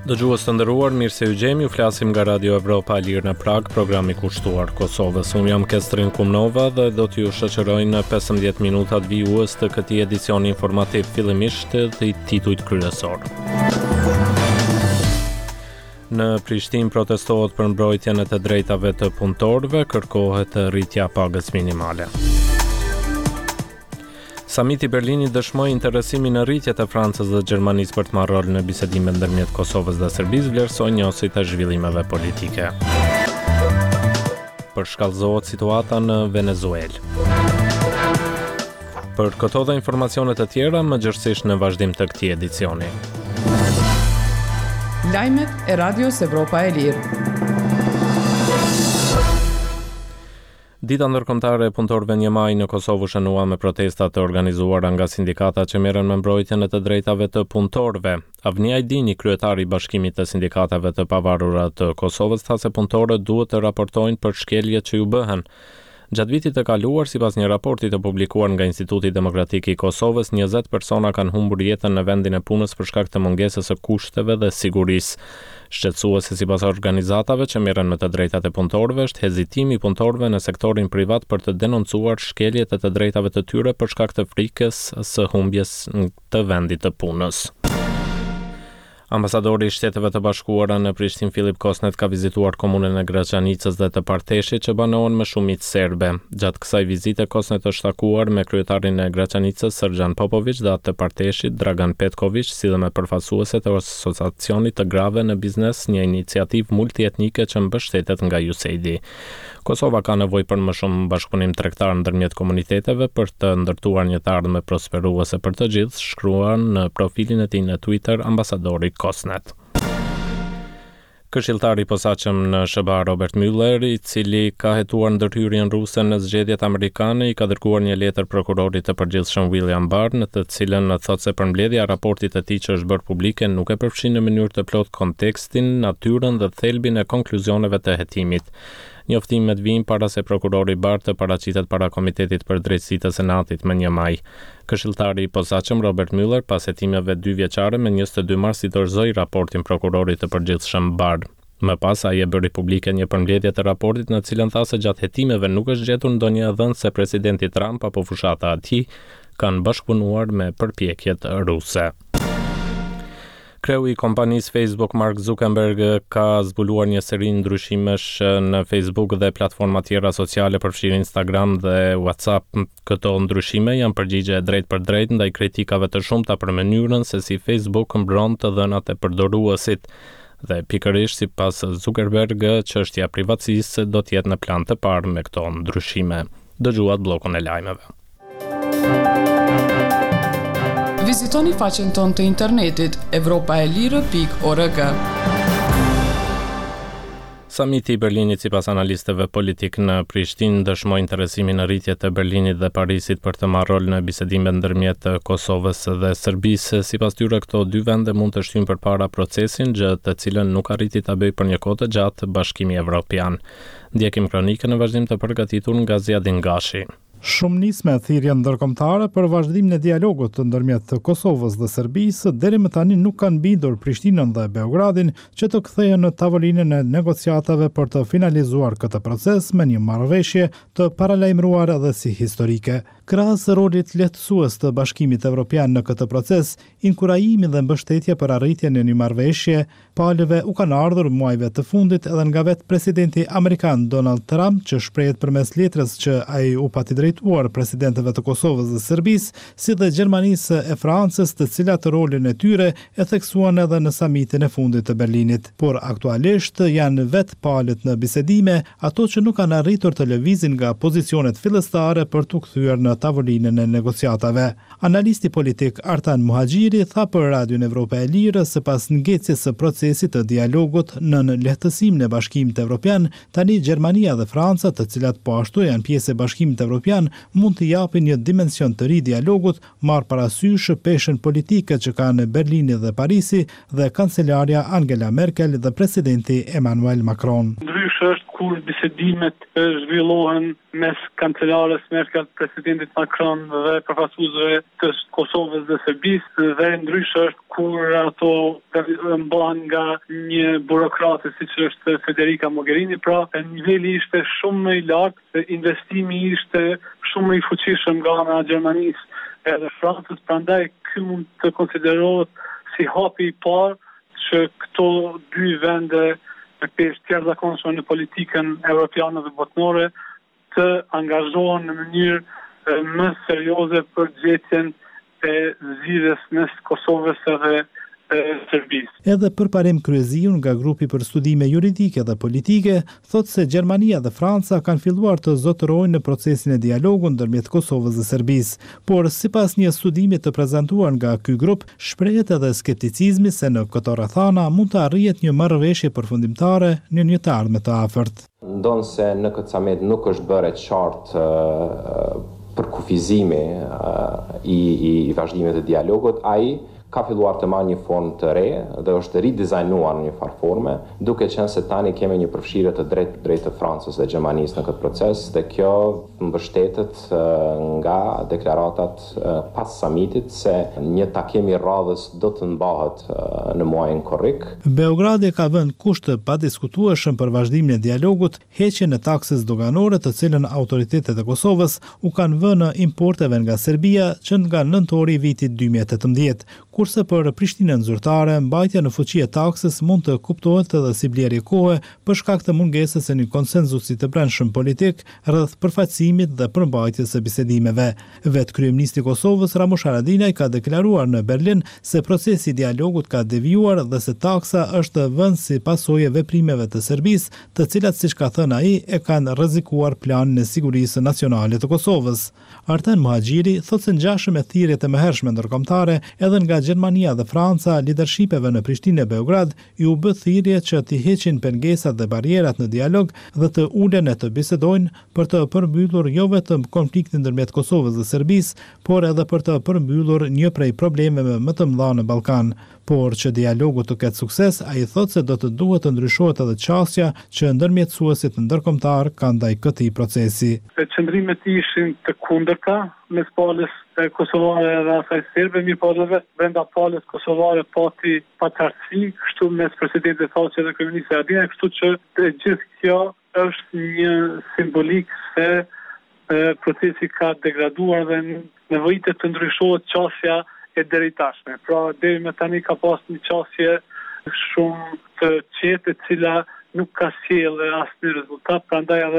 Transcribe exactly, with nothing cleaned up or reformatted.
Dëgjues të nderuar, mirë se u gjemi, ju flasim nga Radio Evropa e Lirë në Prag, programi kushtuar Kosovës. Unë jam Kestrin Kumnova dhe do t'ju shoqëroj në pesëmbëdhjetë minutat vijues të këtij edicioni informativ, fillimisht të titujt kryesor. Në Prishtinë protestohet për mbrojtjen e të drejtave të punëtorëve, kërkohet rritja pagës minimale. Samiti Berlinit dëshmoi interesimin në rritje të Francës dhe Gjermanisë për të marrë rol në bisedimet ndërmjet Kosovës dhe Serbisë, vlerësoi njësit e zhvillimeve politike. Përshkallëzohet situata në Venezuelë. Për këto dhe informacionet të tjera, më gjërësisht në vazhdim të këtij edicioni. Lajmet e Radios Evropa e Lirë. Dita ndërkombëtare e punëtorëve një maj në Kosovë u shënua me protesta të organizuara nga sindikata që merren me mbrojtjen e të drejtave të punëtorëve. Avni Ajdini, kryetari i Bashkimit të Sindikatave të Pavarura të Kosovës, tha se punëtorët duhet të raportojnë për shkeljet që ju bëhen. Gjatë vitit të kaluar, sipas një raporti të publikuar nga Instituti Demokratik i Kosovës, njëzet persona kanë humbur jetën në vendin e punës për shkak të mungesës së kushteve dhe sigurisë. Shqetësuese sipas organizatave që merren me të drejtat e punëtorëve është hezitimi i punëtorëve në sektorin privat për të denoncuar shkeljet e të drejtave të tyre për shkak të frikës së humbjes të vendit të punës. Ambasadori i Shteteve të Bashkuara në Prishtinë Filip Kosnet ka vizituar komunën e Graçanicës dhe të Parteshit që banohen me shumicë serbe. Gjatë kësaj vizite Kosnet është takuar me kryetarin e Graçanicës Srdjan Popović dhe atë të Parteshit Dragan Petković, si dhe me përfaqësueset e asociacionit të grave në biznes, një iniciativë multietnike që mbështetet nga U S A I D. Kosova ka nevojë për më shumë bashkëpunim tregtar ndërmjet komuniteteve për të ndërtuar një të ardhme prosperuese për të gjithë, shkruan në profilin e tij në Twitter ambasadori Kosnet. Këshilltari i posaçëm në S B A Robert Mueller, i cili ka hetuar ndërhyrjen ruse në zgjedhjet amerikane, i ka dërguar një letër prokurorit të përgjithshëm William Barr, në të cilën thotë se përmbledhja e raportit të tij që është bërë publike nuk e përfshin në mënyrë të plotë kontekstin, natyrën dhe thelbin e konkluzioneve të hetimit. Njoftimet vijnë para se prokurori Barr të paraqitet para Komitetit për Drejtësi të Senatit më një maj. Këshilltari i posaçëm Robert Mueller, pas hetimeve dy vjeçare, me njëzet e dy mars i dorëzoi raportin prokurorit të përgjithshëm Barr. Më pas ai e bëri publike një përmbledhje të raportit në cilën tha se gjatë hetimeve nuk është gjetur ndonjë dhënë se presidenti Trump apo fushata e tij kanë bashkëpunuar me përpjekjet ruse. Kreu i kompanisë Facebook Mark Zuckerberg ka zbuluar një seri ndryshimesh në Facebook dhe platforma tjera sociale përfshirë Instagram dhe WhatsApp. Këto ndryshime janë përgjigje drejt për drejt ndaj kritikave të shumta për mënyrën se si Facebook mbron të dhënat e përdoruesit. Dhe pikërisht sipas Zuckerberg, çështja e privatësisë do të jetë në plan të parë me këto ndryshime. Dëgjuat bllokun e lajmeve. Vizitoni faqen tonë të internetit evropaelire pikë org. Samiti i Berlinit sipas analistëve politik në Prishtinë dëshmoi interesimin në rritje të Berlinit dhe Parisit për të marrë rol në bisedimet ndërmjet Kosovës dhe Serbisë. Sipas tyre, këto dy vende mund të shtyjnë përpara procesin, gjë të cilën nuk arriti ta bëjë për një kohë të gjatë Bashkimi Evropian. Ndjekim kronikën në vazhdim të përgatitur nga Ziadin Gashi. Shumë nisme thirrje ndërkombëtare për vazhdimin e dialogut ndërmjet të Kosovës dhe Serbisë deri më tani nuk kanë bindur Prishtinën dhe Beogradin që të kthehen në tavolinën e negociatave për të finalizuar këtë proces me një marrëveshje të paralajmëruar edhe si historike. Krahas rolit lehtësues të Bashkimit Evropian në këtë proces, inkurajimi dhe mbështetja për arritjen e një marrëveshje palëve u kanë ardhur muajve të fundit edhe nga vetë presidenti amerikan Donald Trump, që shprehet përmes letrës që ai u pati drejtuar presidentëve të Kosovës dhe Serbisë, si dhe Gjermanisë e Francës, të cilat rolin e tyre e theksuan edhe në samitin e fundit të Berlinit. Por aktualisht janë vetë palët në bisedime ato që nuk kanë arritur të lëvizin nga pozicionet fillestare për të kthyer në tavolinën e negociatave. Analisti politik Artan Muhaxhiri tha për Radion Evropa e Lirë se pas ngecjes së procesit të dialogut në lehtësimin e Bashkimit Evropian, tani Gjermania dhe Franca, të cilat po ashtu janë pjesë e Bashkimit Evropian, mund të japin një dimension të ri dialogut, marr parasysh peshën politike që kanë Berlini dhe Parisi dhe kancelarja Angela Merkel dhe presidenti Emmanuel Macron. Ndryshe është kur bisedimet e, zhvillohen mes kancelarës Merkel, presidentit Macron dhe përfaqësuesve të Kosovës dhe Serbisë, dhe ndryshe është kur ato mbahen nga një burokrate siç është Federica Mogherini, pra niveli ishte shumë më i lartë, investimi ishte shumë më i fuqishëm nga ana e Gjermanisë edhe Francës, prandaj ky mund të konsiderohet si hapi i parë që këto dy vende me peshë të jashtëzakonshme në politikën evropiane dhe botnore të angazhohen në mënyrë më serioze për gjetjen e zgjidhjes mes Kosovës dhe Serbisë. Edhe përparim Kryeziun nga grupi për studime juridike dhe politike thotë se Gjermania dhe Franca kanë filluar të zotërojnë në procesin e dialogut ndërmjet Kosovës dhe Serbisë, por sipas një studimi të prezantuar nga ky grup, shprehet edhe skepticizmi se në këto rrethana mund të arrihet një marrëveshje përfundimtare në një të ardhmen të afërt. Ndonë se në këtë summit nuk është bërë qartë uh, për kufizimi uh, i, i vazhdimit të dialogut, ai ka filluar të marrë një formë të re dhe është ridizajnuar në një farë forme, duke qenë se tani kemi një përfshirje të drejtë drejt të Francës dhe Gjermanisë në këtë proces, dhe kjo mbështetet nga deklaratat pas summitit se një takim i radhës do të mbahet në muajin korrik. Beogradi ka vënë kusht të padiskutueshëm për vazhdimin e dialogut, heqjen e taksës doganore të cilën autoritetet e Kosovës u kanë vënë importeve nga Serbia që nga nëntori i vitit dy mijë e tetëmbëdhjetë. Kurse për Prishtinën zyrtare, mbajtja në fuqi e taksës mund të kuptohet edhe si blerje kohe për shkak të mungesës së një konsenzusi të brendshëm politik rreth përfaqësimit dhe përmbajtjes së bisedimeve. Vetë kryeministri i Kosovës Ramush Haradinaj ka deklaruar në Berlin se procesi i dialogut ka devijuar dhe se taksa është vënë si pasojë veprimeve të Serbisë, të cilat siç ka thënë ai e kanë rrezikuar planin e sigurisë nacionale të Kosovës. Arten Muhaxhiri thotë se ngjashëm me thirrjet e mëhershme ndërkombëtare edhe nga Gjermania dhe Franca, lidershipeve në Prishtinë e Beograd i u bë thirrje që të heqin pengesat dhe barierat në dialog dhe të ulen e të bisedojnë për të përmbyllur jo vetëm konfliktin ndërmjet Kosovës dhe Serbisë, por edhe për të përmbyllur një prej problemeve më të mëdha në Ballkan. Por që dialogu të ketë sukses, ai thotë se do të duhet të ndryshohet edhe qasja që ndërmjetësuesit ndërkombëtar kanë ndaj këtij procesi. Qëndrimet ishin të kundërta mes palës kosovare dhe asaj serbe, mirë po edhe brenda palës kosovare pati pacartësi, kështu mes presidentit Thaçi dhe kryeministit Haradinaj, kështu që të gjithë kjo është një simbolik se e, procesi ka degraduar dhe nevojitet të ndryshohet qasja e deri tashme. Pra deri më tani ka pas një qasje shumë të qetë e cila nuk ka sjellë asnjë rezultat, prandaj edhe